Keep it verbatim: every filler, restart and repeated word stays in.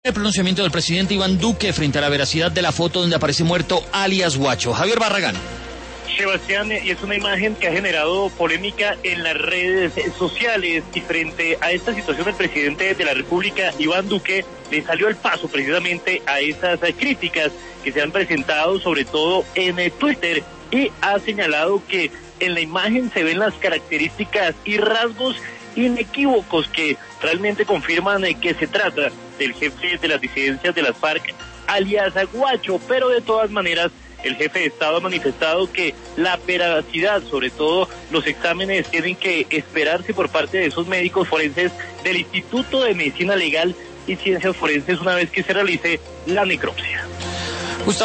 El pronunciamiento del presidente Iván Duque frente a la veracidad de la foto donde aparece muerto alias Guacho. Javier Barragán. Sebastián, y es una imagen que ha generado polémica en las redes sociales, y frente a esta situación el presidente de la República, Iván Duque, le salió al paso precisamente a esas críticas que se han presentado sobre todo en Twitter, y ha señalado que en la imagen se ven las características y rasgos inequívocos que realmente confirman que se trata del jefe de las disidencias de las FARC, alias Guacho, pero de todas maneras el jefe de Estado ha manifestado que la veracidad, sobre todo los exámenes, tienen que esperarse por parte de esos médicos forenses del Instituto de Medicina Legal y Ciencias Forenses una vez que se realice la necropsia.